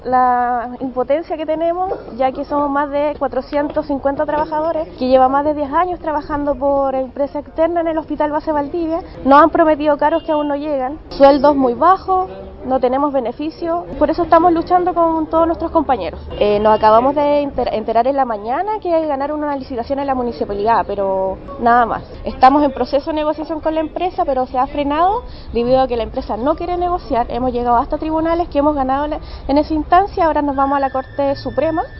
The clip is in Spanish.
La impotencia que tenemos, ya que somos más de 450 trabajadores que llevan más de 10 años trabajando por empresa externa en el Hospital Base Valdivia, nos han prometido caros que aún no llegan, sueldos muy bajos, no tenemos beneficios, por eso estamos luchando con todos nuestros compañeros. Nos acabamos de enterar en la mañana que ganaron una licitación en la municipalidad, pero nada más. Estamos en proceso de negociación con la empresa, pero se ha frenado debido a que la empresa no quiere negociar. Hemos llegado hasta tribunales que hemos ganado en ese instancia, ahora nos vamos a la Corte Suprema